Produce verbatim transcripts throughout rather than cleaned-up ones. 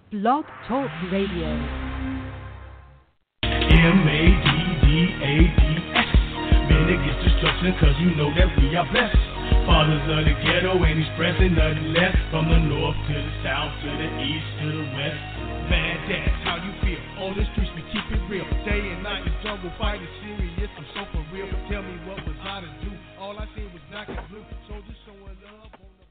Blog Talk Radio. M A D D A D S. Man, it gets destruction cause you know that we are blessed. Fathers of the ghetto ain't expressing nothing less. From the north to the south, to the east, to the west. Man, that's how you feel. On the streets we keep it real. Day and night the jungle fight is serious. I'm so for real. Tell me what was I to do. All I seen was black and blue. Soldiers showing love on the...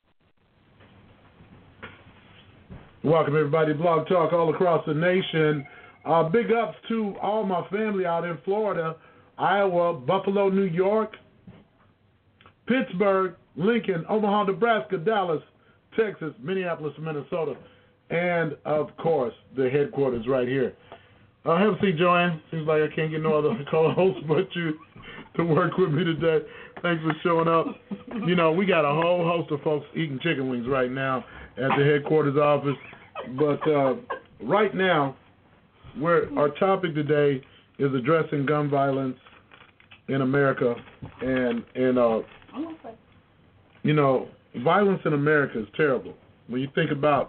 Welcome everybody to Blog Talk all across the nation. Uh, big ups to all my family out in Florida, Iowa, Buffalo, New York, Pittsburgh, Lincoln, Omaha, Nebraska, Dallas, Texas, Minneapolis, Minnesota, and of course the headquarters right here. Uh, have a seat, Joanne. Seems like I can't get no other co-host but you to work with me today. Thanks for showing up. You know, we got a whole host of folks eating chicken wings right now at the headquarters office. But uh, right now, we're, our topic today is addressing gun violence in America. And, and uh, you know, violence in America is terrible. When you think about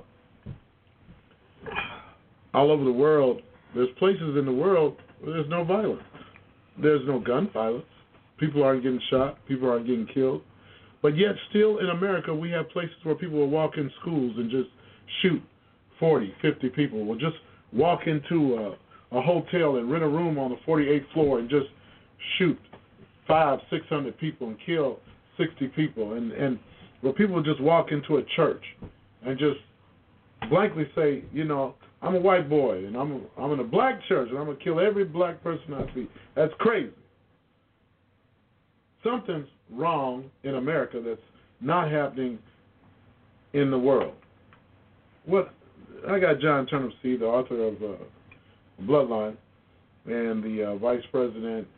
all over the world, there's places in the world where there's no violence. There's no gun violence. People aren't getting shot. People aren't getting killed. But yet still in America, we have places where people will walk in schools and just shoot forty, fifty people. Will just walk into a, a hotel and rent a room on the forty-eighth floor and just shoot five, six hundred people and kill sixty people. And, and where people will just walk into a church and just blankly say, you know, I'm a white boy and I'm a, I'm in a black church and I'm going to kill every black person I see. That's crazy. Something's wrong in America that's not happening in the world. What I got John Turnipseed, the author of uh, Bloodline, and the uh, vice president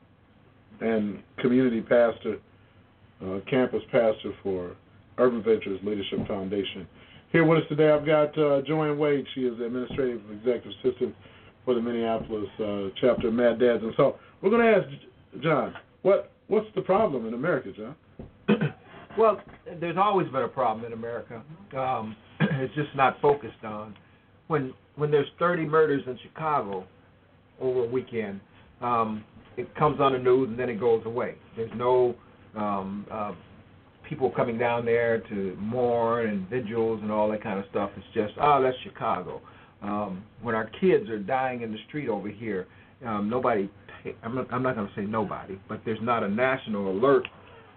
and community pastor, uh, campus pastor for Urban Ventures Leadership Foundation. Here with us today, I've got uh, Joanne Wade. She is the administrative executive assistant for the Minneapolis uh, chapter of Mad Dads. And so we're going to ask John, what what's the problem in America, John? Well, there's always been a problem in America. Um, it's just not focused on. When when there's thirty murders in Chicago over a weekend, um, it comes on the news and then it goes away. There's no um, uh, people coming down there to mourn and vigils and all that kind of stuff. It's just, oh, that's Chicago. Um, when our kids are dying in the street over here, um, nobody, I'm not, I'm not going to say nobody, but there's not a national alert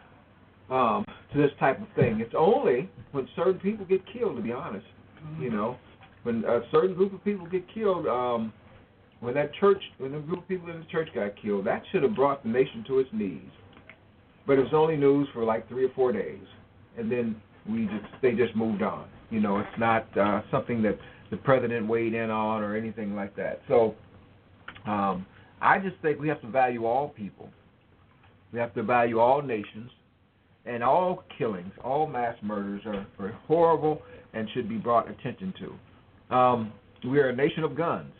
um, to this type of thing. It's only when certain people get killed, to be honest. Mm-hmm. You know, when a certain group of people get killed, um, when that church, when a group of people in the church got killed, that should have brought the nation to its knees. But it was only news for like three or four days, and then we just they just moved on. You know, it's not uh, something that the president weighed in on or anything like that. So um, I just think we have to value all people. We have to value all nations, and all killings, all mass murders are, are horrible and should be brought attention to. Um, we are a nation of guns.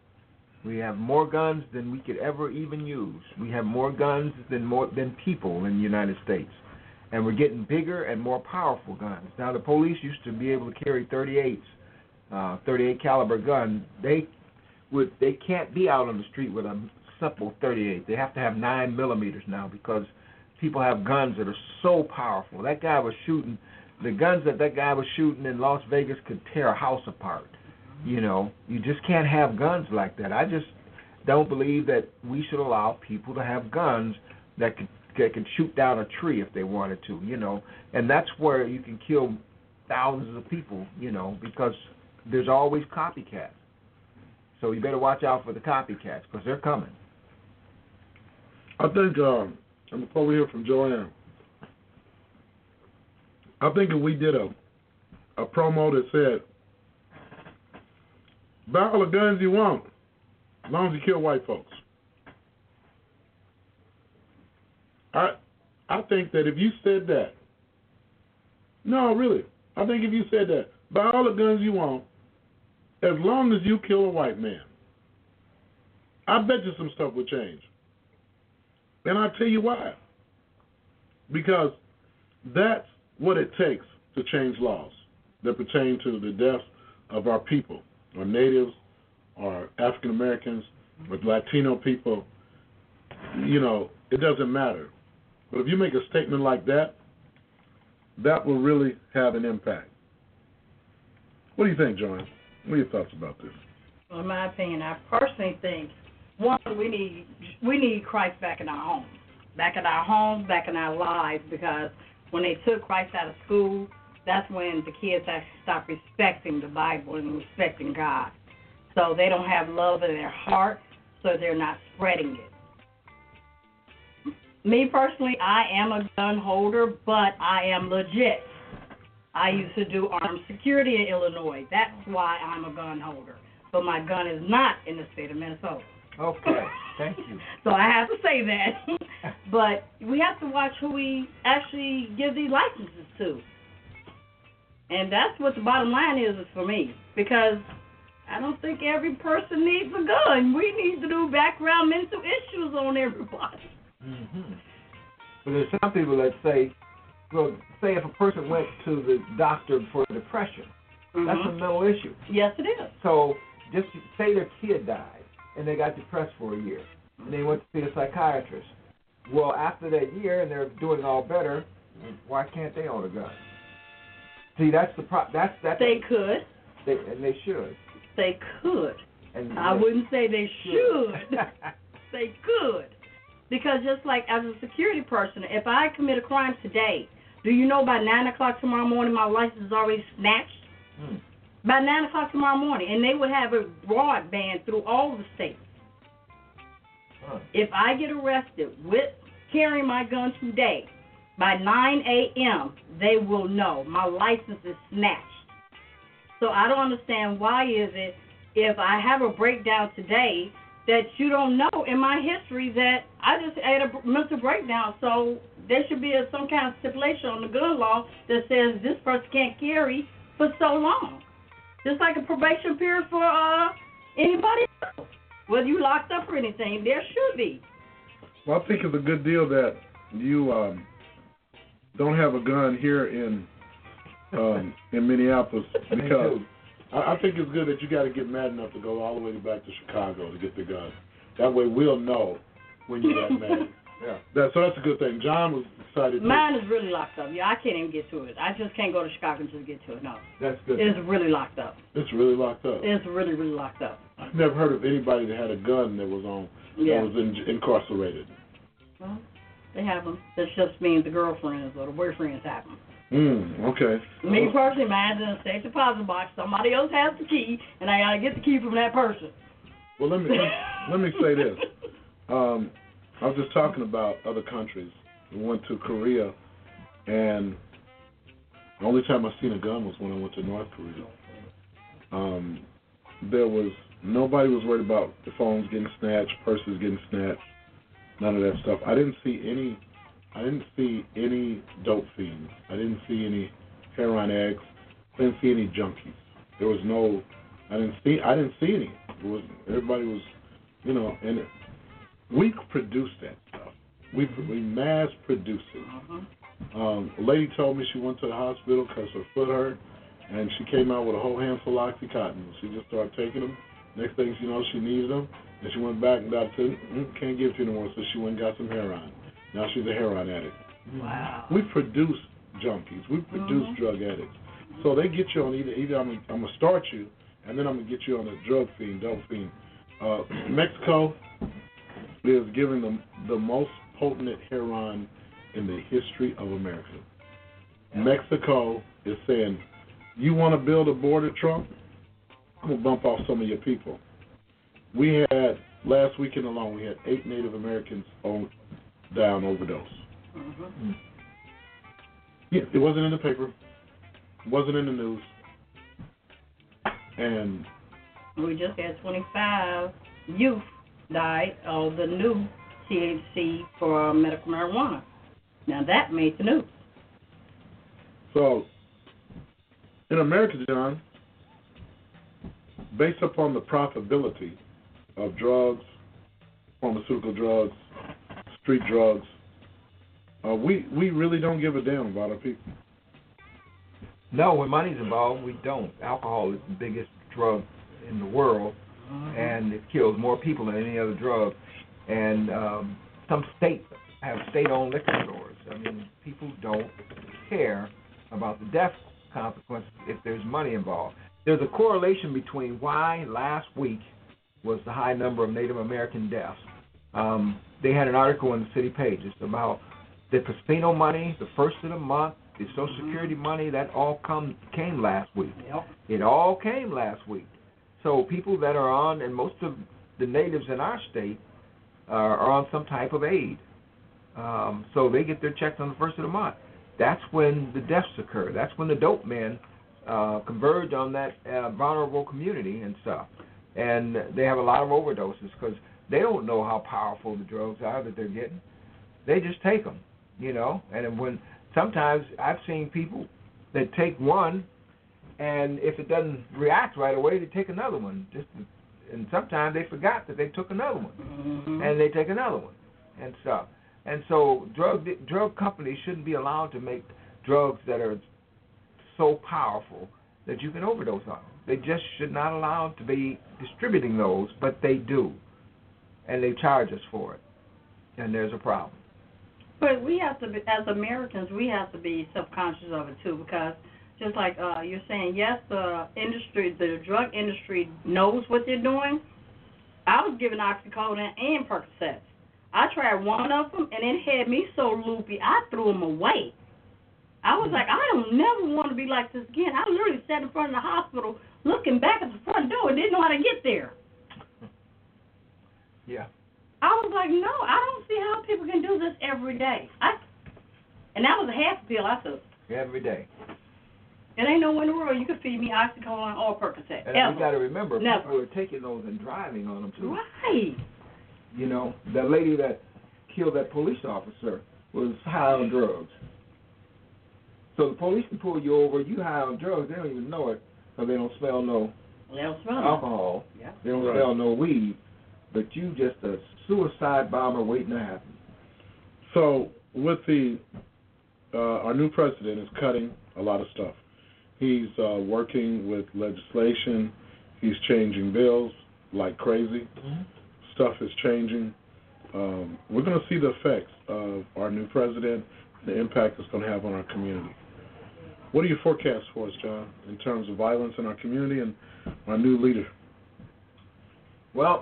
We have more guns than we could ever even use. We have more guns than more than people in the United States. And we're getting bigger and more powerful guns. Now, the police used to be able to carry thirty-eights, uh, thirty-eight caliber gun. They would they can't be out on the street with a simple thirty-eight. They have to have nine millimeters now because people have guns that are so powerful. That guy was shooting, the guns that that guy was shooting in Las Vegas could tear a house apart. You know, you just can't have guns like that. I just don't believe that we should allow people to have guns that could that could shoot down a tree if they wanted to, you know. And that's where you can kill thousands of people, you know, because there's always copycats. So you better watch out for the copycats because they're coming. I think, um, and before we hear from Joanne, I think if we did a a promo that said, buy all the guns you want, as long as you kill white folks. I I think that if you said that, no, really, I think if you said that, buy all the guns you want, as long as you kill a white man, I bet you some stuff would change. And I'll tell you why. Because that's what it takes to change laws that pertain to the death of our people, or natives, or African Americans, or Latino people, you know, it doesn't matter. But if you make a statement like that, that will really have an impact. What do you think, Joanne? What are your thoughts about this? Well, in my opinion, I personally think, one, we need we need Christ back in our homes, back in our homes, back in our lives, because when they took Christ out of school, that's when the kids actually stopped respecting the Bible and respecting God. So they don't have love in their heart, so they're not spreading it. Me personally, I am a gun holder, but I am legit. I used to do armed security in Illinois. That's why I'm a gun holder. But my gun is not in the state of Minnesota. Okay, thank you. So I have to say that. But we have to watch who we actually give these licenses to. And that's what the bottom line is, is for me. Because I don't think every person needs a gun. We need to do background mental issues on everybody. Mm-hmm. But there's some people that say, well, say if a person went to the doctor for depression, mm-hmm. that's a mental issue. Yes, it is. So just say their kid died and they got depressed for a year and they went to see a psychiatrist. Well, after that year and they're doing all better, why can't they own a gun? See, that's the pro- that's that's they could. They, and they should. They could. And I they wouldn't say they should. should. They could. Because just like as a security person, if I commit a crime today, do you know by nine o'clock tomorrow morning my license is already snatched? Hmm. By nine o'clock tomorrow morning. And they would have a broadband through all the states. Huh. If I get arrested with carrying my gun today, by nine a.m., they will know my license is snatched. So I don't understand why is it if I have a breakdown today that you don't know in my history that I just had a mental breakdown. So there should be a, some kind of stipulation on the gun law that says this person can't carry for so long. Just like a probation period for uh, anybody else. Whether you locked up or anything, there should be. Well, I think it's a good deal that you um, don't have a gun here in um, in Minneapolis because I, I think it's good that you got to get mad enough to go all the way back to Chicago to get the gun. That way we'll know when you got mad. Yeah. That, so that's a good thing. John was excited. Mine is really locked up. Yeah, I can't even get to it. I just can't go to Chicago and just get to it. No. That's good. It's really locked up. It's really locked up. It's really, really locked up. I've never heard of anybody that had a gun that was on yeah. that was in, incarcerated. Well, they have them. That just means the girlfriends or the boyfriends have them. Mm, okay. Me well, personally, mine's in a safe deposit box. Somebody else has the key, and I gotta get the key from that person. Well, let me let, let me say this. Um, I was just talking about other countries. We went to Korea, and the only time I seen a gun was when I went to North Korea. Um, there was nobody was worried about the phones getting snatched, purses getting snatched, none of that stuff. I didn't see any. I didn't see any dope fiends. I didn't see any heroin addicts. I didn't see any junkies. There was no. I didn't see. I didn't see any. It was everybody was, you know, and it, we produce that stuff. We we mass produce it. Uh-huh. Um, a lady told me she went to the hospital because her foot hurt, and she came out with a whole handful of OxyContin. She just started taking them. Next thing she knows, she needed them, and she went back and got to mm, can't give it to you anymore. So she went and got some heroin. Now she's a heroin addict. Wow. We produce junkies. We produce mm-hmm. drug addicts. So they get you on either either I'm gonna, I'm gonna start you, and then I'm gonna get you on a drug fiend, dope fiend. Uh, Mexico is giving them the most potent heroin in the history of America. Yeah. Mexico is saying, you want to build a border, Trump? I'm gonna bump off some of your people. We had last weekend alone, we had eight Native Americans on. Down overdose. Mm-hmm. Yeah, it wasn't in the paper. It wasn't in the news. And we just had twenty-five youth die of the new T H C for medical marijuana. Now that made the news. So, in America, John, based upon the profitability of drugs, pharmaceutical drugs, street drugs, uh, we, we really don't give a damn about our people. No, when money's involved, we don't. Alcohol is the biggest drug in the world, mm-hmm. and it kills more people than any other drug. And um, some states have state-owned liquor stores. I mean, people don't care about the death consequences if there's money involved. There's a correlation between why last week was the high number of Native American deaths. Um, they had an article in the City Pages about the casino money, the first of the month, the Social Security money, that all come came last week. Yep. It all came last week. So people that are on, and most of the natives in our state uh, are on some type of aid. Um, so they get their checks on the first of the month. That's when the deaths occur. That's when the dope men uh, converge on that uh, vulnerable community and stuff. And they have a lot of overdoses because they don't know how powerful the drugs are that they're getting. They just take them, you know. And when sometimes I've seen people that take one, and if it doesn't react right away, they take another one. Just and sometimes they forgot that they took another one, mm-hmm. and they take another one, and stuff. And so drug drug companies shouldn't be allowed to make drugs that are so powerful that you can overdose on them. They just should not allow to be distributing those, but they do, and they charge us for it, and there's a problem. But we have to, be, as Americans, we have to be self-conscious of it too, because just like uh, you're saying, yes, the industry, the drug industry knows what they're doing. I was given oxycodone and Percocets. I tried one of them, and it had me so loopy, I threw them away. I was like, I don't never want to be like this again. I literally sat in front of the hospital looking back at the front door and didn't know how to get there. Yeah. I was like, no, I don't see how people can do this every day. I, and that was a half pill I took. Every day. It ain't nowhere in the world you can feed me oxycodone or Percocet. And ever. we got to remember, Never. people were taking those and driving on them, too. Right. You know, that lady that killed that police officer was high on drugs. So the police can pull you over, you high on drugs, they don't even know it, because they don't smell no They don't smell alcohol. Yeah. They don't Right. smell no weed. But you just a suicide bomber waiting to happen. So with the, uh, our new president is cutting a lot of stuff. He's uh, working with legislation. He's changing bills like crazy. Mm-hmm. Stuff is changing. Um, we're going to see the effects of our new president, the impact it's going to have on our community. What are your forecasts for us, John, in terms of violence in our community and our new leader? Well,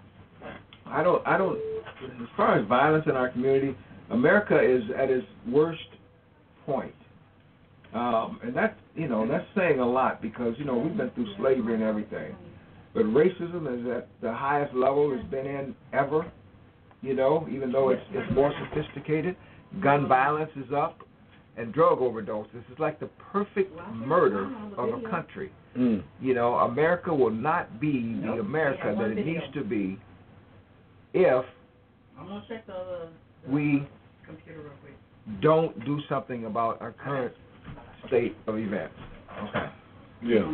I don't, I don't, as far as violence in our community, America is at its worst point. Um, and that's, you know, that's saying a lot because, you know, we've been through slavery and everything. But racism is at the highest level it's been in ever, you know, even though it's, it's more sophisticated. Gun violence is up, and drug overdoses. It's like the perfect murder of a country. Mm. You know, America will not be the America that it needs to be if I'm gonna check the, uh, the we computer real quick. don't do something about our current state of events. Okay. Yeah.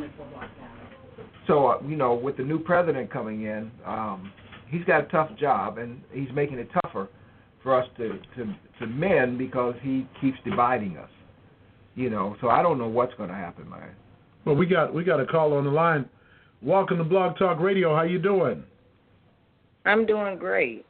So, uh, you know, with the new president coming in, um, he's got a tough job, and he's making it tougher for us to, to, to mend because he keeps dividing us. You know, so I don't know what's going to happen, man. Well, we got we got a call on the line. Welcome to Blog Talk Radio. How you doing? I'm doing great.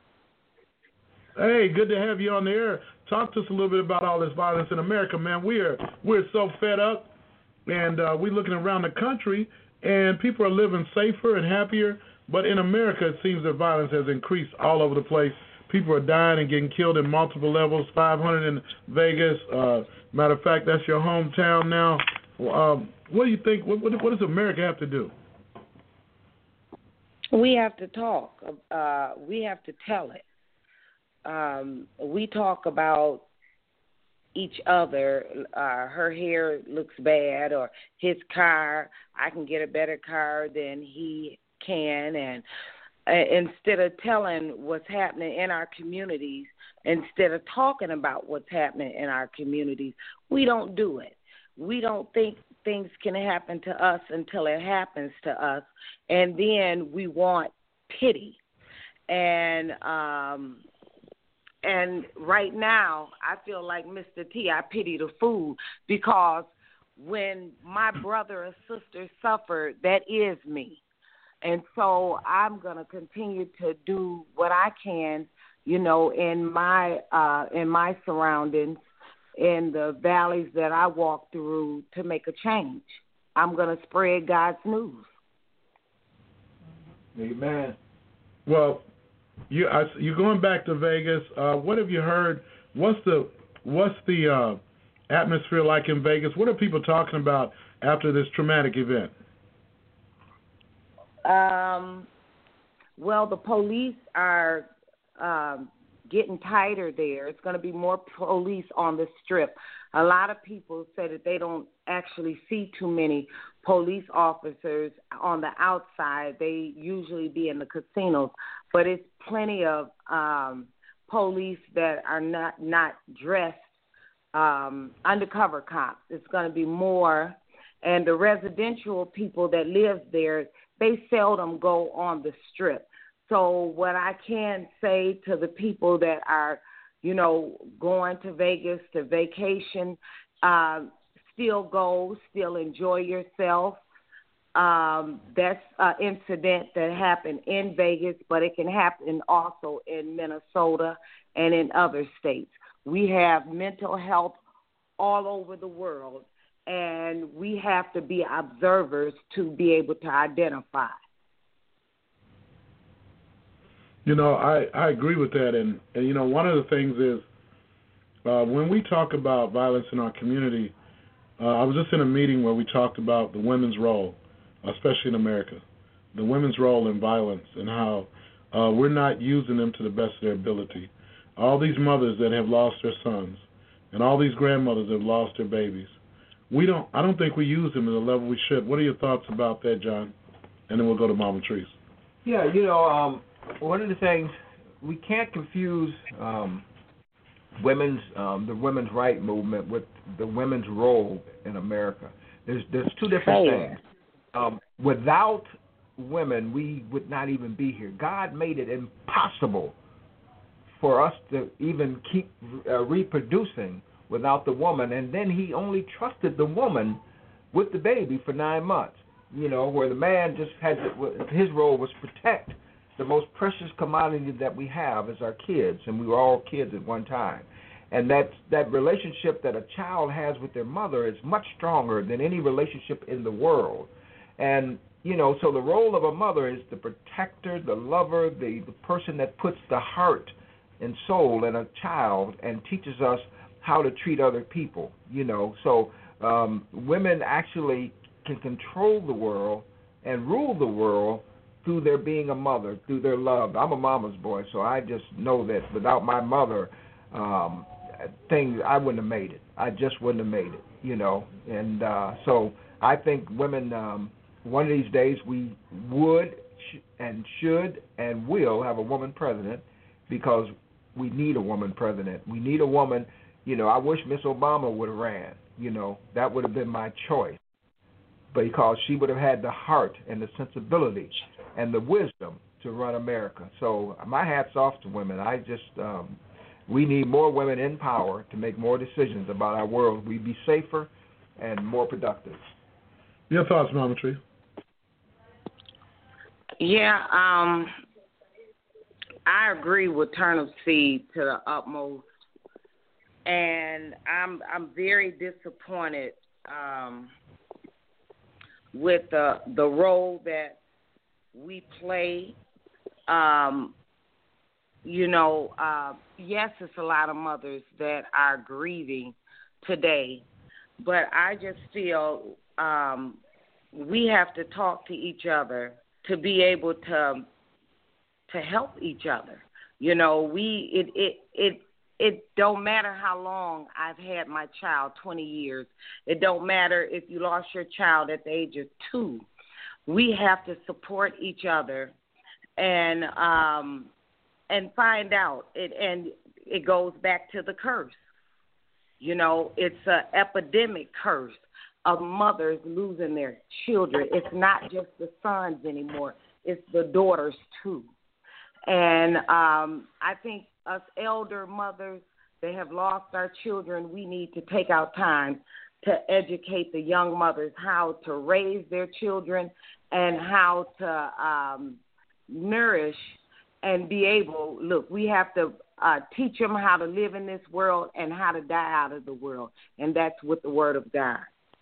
Hey, good to have you on the air. Talk to us a little bit about all this violence in America, man. We're we're so fed up, and uh, we're looking around the country, and people are living safer and happier. But in America, it seems that violence has increased all over the place. People are dying and getting killed in multiple levels. five hundred in Vegas. Uh, matter of fact, that's your hometown now. Um, what do you think? What, what, what does America have to do? We have to talk. Uh, we have to tell it. Um, we talk about each other. Uh, her hair looks bad, or his car, I can get a better car than he can. And uh, instead of telling what's happening in our communities, instead of talking about what's happening in our communities, we don't do it. We don't think things can happen to us until it happens to us, and then we want pity. And um, and right now, I feel like Mister T, I pity the fool, because when my brother or sister suffered, that is me. And so I'm going to continue to do what I can, you know, in my uh, in my surroundings, in the valleys that I walk through to make a change. I'm going to spread God's news. Amen. Well, you I, you're going back to Vegas. Uh, what have you heard? What's the what's the uh, atmosphere like in Vegas? What are people talking about after this traumatic event? Um, well, the police are um, getting tighter there. It's going to be more police on the Strip. A lot of people say that they don't actually see too many police officers on the outside. They usually be in the casinos, but it's plenty of um, police that are not, not dressed um, undercover cops. It's going to be more, and the residential people that live there, they seldom go on the Strip. So what I can say to the people that are, you know, going to Vegas to vacation, uh, still go, still enjoy yourself. Um, that's an incident that happened in Vegas, but it can happen also in Minnesota and in other states. We have mental health all over the world, and we have to be observers to be able to identify. You know, I, I agree with that. And, and, you know, one of the things is uh, when we talk about violence in our community, uh, I was just in a meeting where we talked about the women's role, especially in America, the women's role in violence and how uh, we're not using them to the best of their ability. All these mothers that have lost their sons and all these grandmothers that have lost their babies, we don't. I don't think we use them at the level we should. What are your thoughts about that, John? And then we'll go to Mama Trees. Yeah, you know, um, one of the things, we can't confuse um, women's um, the women's right movement with the women's role in America. There's there's two different Fair. things. Um, without women, we would not even be here. God made it impossible for us to even keep uh, reproducing without the woman, and then he only trusted the woman with the baby for nine months, you know, where the man just had to, his role was protect the most precious commodity that we have is our kids, and we were all kids at one time. And that, that relationship that a child has with their mother is much stronger than any relationship in the world. And, you know, so the role of a mother is the protector, the lover, the, the person that puts the heart and soul in a child and teaches us how to treat other people, you know. So um, women actually can control the world and rule the world through their being a mother, through their love. I'm a mama's boy, so I just know that without my mother, um, things I wouldn't have made it. I just wouldn't have made it, you know. And uh, so I think women, um, one of these days we would sh- and should and will have a woman president because we need a woman president. We need a woman. You know, I wish Miss Obama would have ran. You know, that would have been my choice. Because she would have had the heart and the sensibility and the wisdom to run America. So my hat's off to women. I just, um, we need more women in power to make more decisions about our world. We'd be safer and more productive. Your thoughts, Mama Tree? Yeah, um, I agree with Turnip Seed to the utmost. And I'm I'm very disappointed um, with the the role that we play. Um, you know, uh, yes, it's a lot of mothers that are grieving today, but I just feel um, we have to talk to each other to be able to to help each other. You know, we it it it. It don't matter how long I've had my child, twenty years. It don't matter if you lost your child at the age of two. We have to support each other and um, and find out. It, and it goes back to the curse. You know, it's an epidemic curse of mothers losing their children. It's not just the sons anymore. It's the daughters, too. And um, I think us elder mothers that have lost our children, we need to take our time to educate the young mothers how to raise their children and how to um, nourish and be able, look, we have to uh, teach them how to live in this world and how to die out of the world, and that's with the Word of God.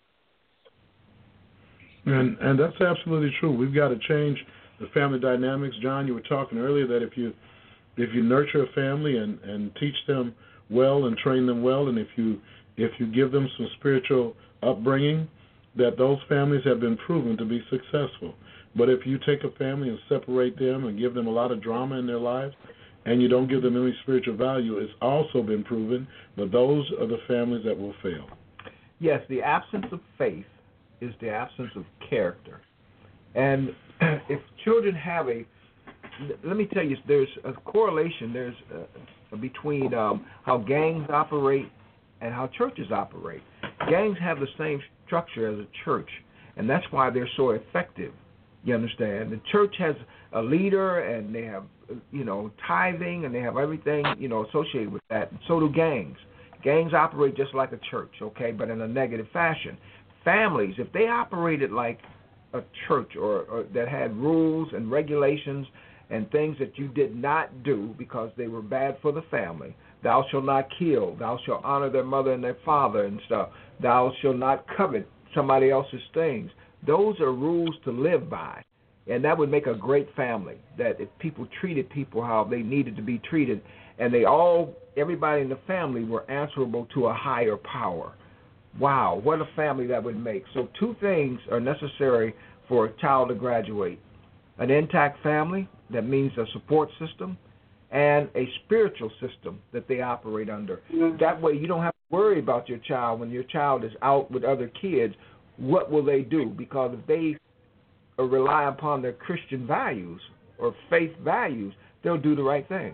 And and that's absolutely true. We've got to change the family dynamics. John, you were talking earlier that if you if you nurture a family and, and teach them well and train them well, and if you if you give them some spiritual upbringing, that those families have been proven to be successful. But if you take a family and separate them and give them a lot of drama in their lives, and you don't give them any spiritual value, it's also been proven that those are the families that will fail. Yes, the absence of faith is the absence of character. And if children have a, let me tell you, there's a correlation there's a, between um, how gangs operate and how churches operate. Gangs have the same structure as a church, and that's why they're so effective. You understand? The church has a leader, and they have, you know, tithing, and they have everything, you know, associated with that. And so do gangs. Gangs operate just like a church, okay, but in a negative fashion. Families, if they operated like a church or, or that had rules and regulations and things that you did not do because they were bad for the family, thou shalt not kill, thou shalt honor their mother and their father and stuff, thou shalt not covet somebody else's things. Those are rules to live by, and that would make a great family, that if people treated people how they needed to be treated, and they all, everybody in the family were answerable to a higher power. Wow, what a family that would make. So two things are necessary for a child to graduate. An intact family, that means a support system, and a spiritual system that they operate under. Mm-hmm. That way you don't have to worry about your child when your child is out with other kids. What will they do? Because if they rely upon their Christian values or faith values, they'll do the right thing.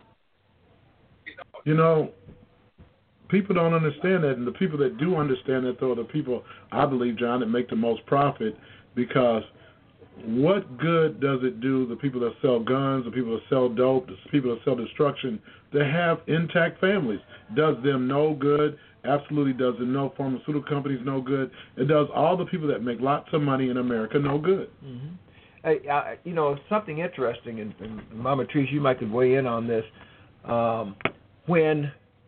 You know, people don't understand that, and the people that do understand that, though, are the people, I believe, John, that make the most profit, because what good does it do the people that sell guns, the people that sell dope, the people that sell destruction, to have intact families? Does them no good. Absolutely does it no pharmaceutical companies no good. It does all the people that make lots of money in America no good. Mm-hmm. Hey, uh, you know, something interesting, and, and Mama Trish, you might could weigh in on this. Um, when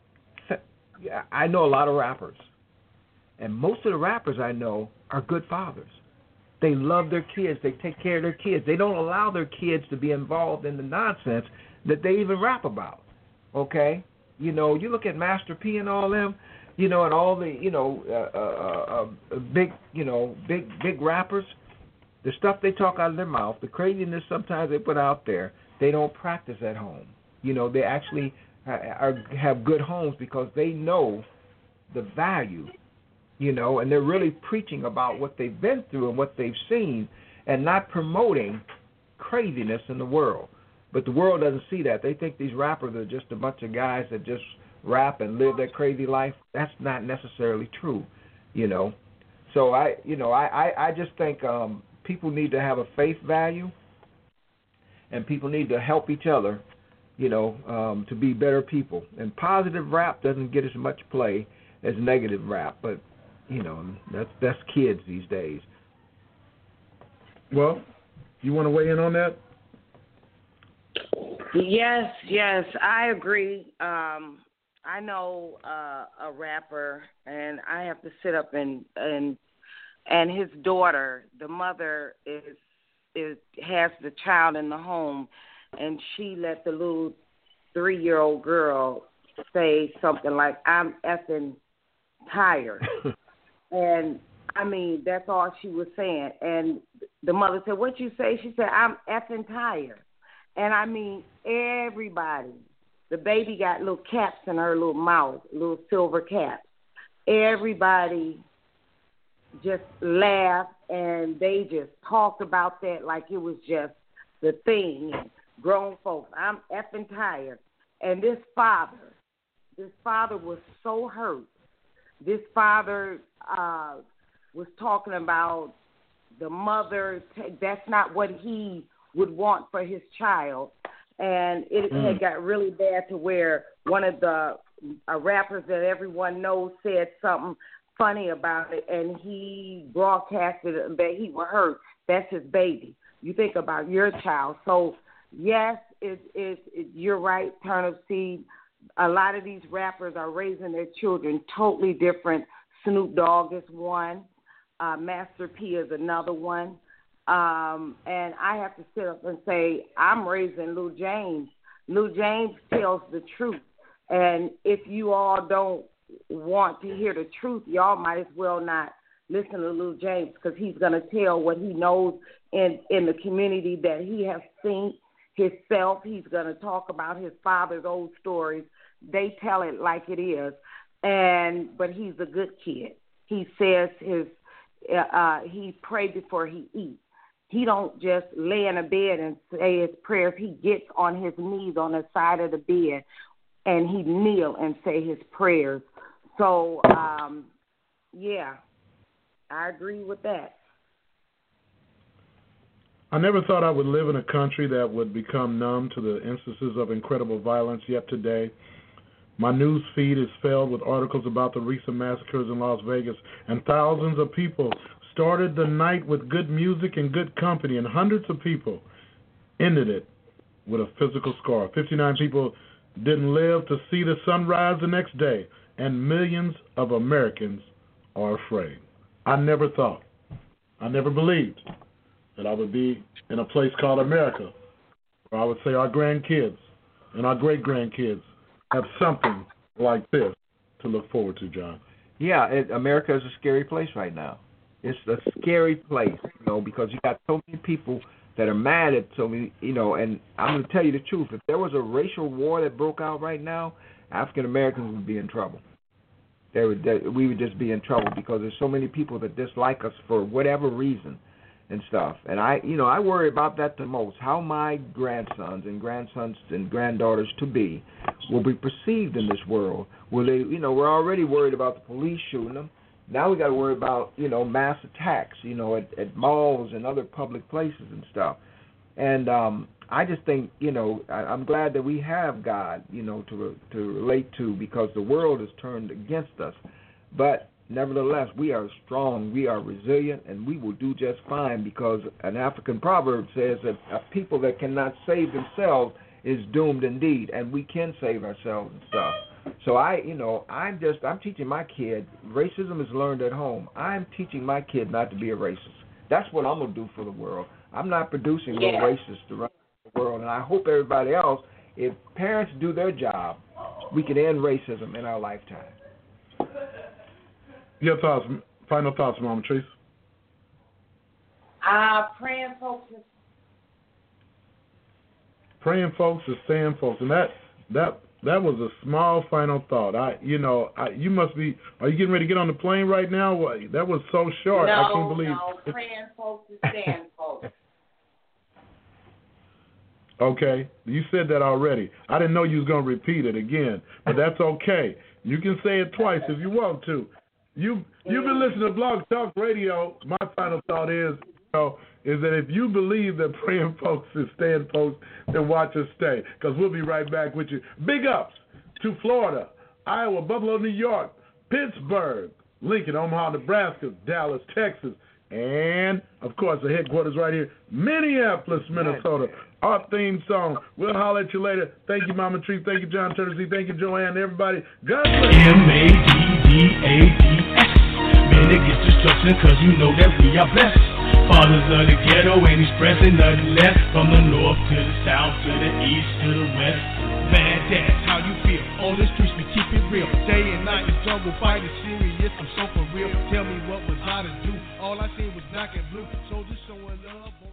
I know a lot of rappers, and most of the rappers I know are good fathers. They love their kids. They take care of their kids. They don't allow their kids to be involved in the nonsense that they even rap about. Okay? You know, you look at Master P and all them, you know, and all the, you know, uh, uh, uh, big, you know, big, big rappers, the stuff they talk out of their mouth, the craziness sometimes they put out there, they don't practice at home. You know, they actually are, have good homes because they know the value, you know, and they're really preaching about what they've been through and what they've seen and not promoting craziness in the world. But the world doesn't see that. They think these rappers are just a bunch of guys that just rap and live their crazy life. That's not necessarily true, you know. So I, you know, I, I, I just think um, people need to have a faith value, and people need to help each other, you know, um, to be better people. And positive rap doesn't get as much play as negative rap, but you know, that's that's kids these days. Well, you want to weigh in on that? Yes, yes, I agree. Um, I know uh, a rapper, and I have to sit up and and and his daughter, the mother is is has the child in the home, and she let the little three-year-old girl say something like, "I'm effing tired." And, I mean, that's all she was saying. And the mother said, "What'd you say?" She said, "I'm effing tired." And, I mean, everybody, the baby got little caps in her little mouth, little silver caps. Everybody just laughed, and they just talked about that like it was just the thing. And grown folks, "I'm effing tired." And this father, this father was so hurt. This father uh, was talking about the mother. That's not what he would want for his child. And it mm. had got really bad to where one of the uh, rappers that everyone knows said something funny about it, and he broadcasted that he was hurt. That's his baby. You think about your child. So, yes, it, it, it, you're right, Turnip Seed. A lot of these rappers are raising their children totally different. Snoop Dogg is one. Uh, Master P is another one. Um, and I have to sit up and say, I'm raising Lou James. Lou James tells the truth. And if you all don't want to hear the truth, y'all might as well not listen to Lou James, because he's going to tell what he knows in, in the community that he has seen himself. He's going to talk about his father's old stories. They tell it like it is. And but he's a good kid. He says his uh, he pray before he eats. He don't just lay in a bed and say his prayers. He gets on his knees on the side of the bed, and he kneel and say his prayers. So, um, yeah, I agree with that. I never thought I would live in a country that would become numb to the instances of incredible violence, yet today my news feed is filled with articles about the recent massacres in Las Vegas, and thousands of people started the night with good music and good company, and hundreds of people ended it with a physical scar. fifty-nine people didn't live to see the sunrise the next day, and millions of Americans are afraid. I never thought, I never believed that I would be in a place called America, where I would say our grandkids and our great-grandkids have something like this to look forward to, John. Yeah, it, America is a scary place right now. It's a scary place, you know, because you got so many people that are mad at so many, you know, and I'm going to tell you the truth. If there was a racial war that broke out right now, African Americans would be in trouble. They would, they, we would just be in trouble because there's so many people that dislike us for whatever reason and stuff. And I, you know, I worry about that the most, how my grandsons and grandsons and granddaughters to be will be perceived in this world. Will they, you know, we're already worried about the police shooting them. Now we got to worry about, you know, mass attacks, you know, at, at malls and other public places and stuff. And um, I just think, you know, I, I'm glad that we have God, you know, to to relate to, because the world is turned against us. But nevertheless, we are strong, we are resilient, and we will do just fine, because an African proverb says that a people that cannot save themselves is doomed indeed, and we can save ourselves and stuff. So I, you know, I'm just, I'm teaching my kid, racism is learned at home. I'm teaching my kid not to be a racist. That's what I'm going to do for the world. I'm not producing yeah. little racists around the world, and I hope everybody else, if parents do their job, we can end racism in our lifetime. Your thoughts, final thoughts, Mama Treese? Uh, praying folks. Praying folks is staying folks, and that that that was a small final thought. I, you know, I, you must be. Are you getting ready to get on the plane right now? What, that was so short. No, I can't believe. no, praying folks is staying folks. Okay, you said that already. I didn't know you was gonna repeat it again, but that's okay. You can say it twice if you want to. You you've been listening to Blog Talk Radio. My final thought is, you know, is that if you believe that praying folks is staying folks, then watch us stay, because we'll be right back with you. Big ups to Florida, Iowa, Buffalo, New York, Pittsburgh, Lincoln, Omaha, Nebraska, Dallas, Texas, and, of course, the headquarters right here, Minneapolis, Minnesota. Our theme song. We'll holler at you later. Thank you, Mama Tree. Thank you, John Turnip. Thank you, Joanne. Everybody, God bless. M A D D A D S. Man, it gets destruction because you know that we are blessed. Fathers of the ghetto ain't expressing nothing less. From the north to the south, to the east, to the west. Man, that's how you feel. On the streets, we keep it real. Day and night, the struggle fight is serious. I'm so for real. Tell me what was I to do. All I seen was black and blue. Soldiers showing love.